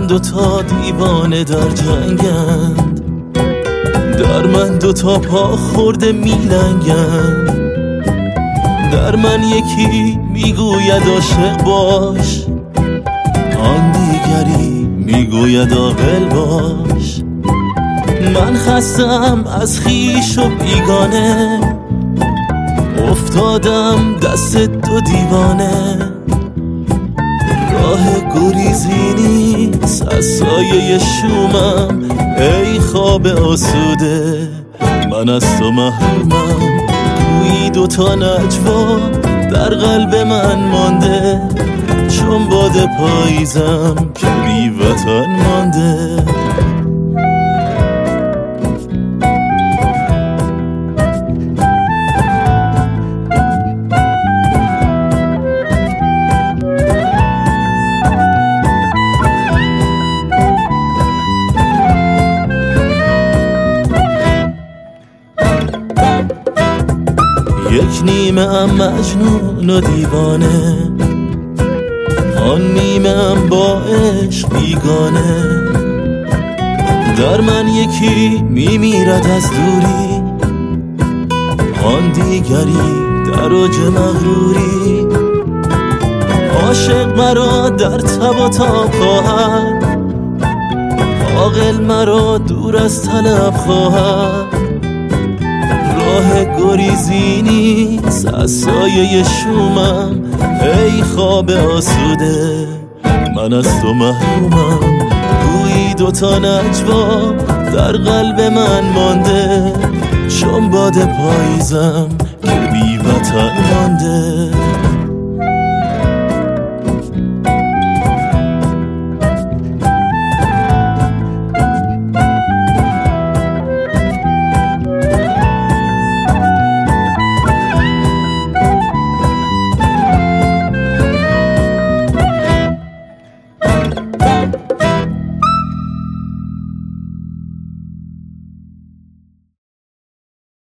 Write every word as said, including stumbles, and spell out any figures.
دوتا دیوانه در جنگند، در من دوتا پا خورده میلنگند. در من یکی میگوید عاشق باش، آن دیگری میگوید عاقل باش. من خستم از خویش و بیگانه، افتادم دست دو دیوانه. راه گریزی نیست از سایه شومم، ای خواب آسوده من از تو محرومم. گویی دوتا نجوا در قلب من مانده، چون باد پاییزم که بی وطن مانده. یک نیمه ام مجنون و دیوانه، آن نیمه ام با عشق بیگانه. در من یکی میمیرد از دوری، آن دیگری در اوج مغروری. عاشق مرا در تب و تاب خواهد، عاقل مرا دور از طلب خواهد. راه گریزی نیست از سایه شومم، ای خواب آسوده من از تو محرومم. گویی دوتا نجوا در قلب من مانده، چون باد پاییزم که بی وطن مانده.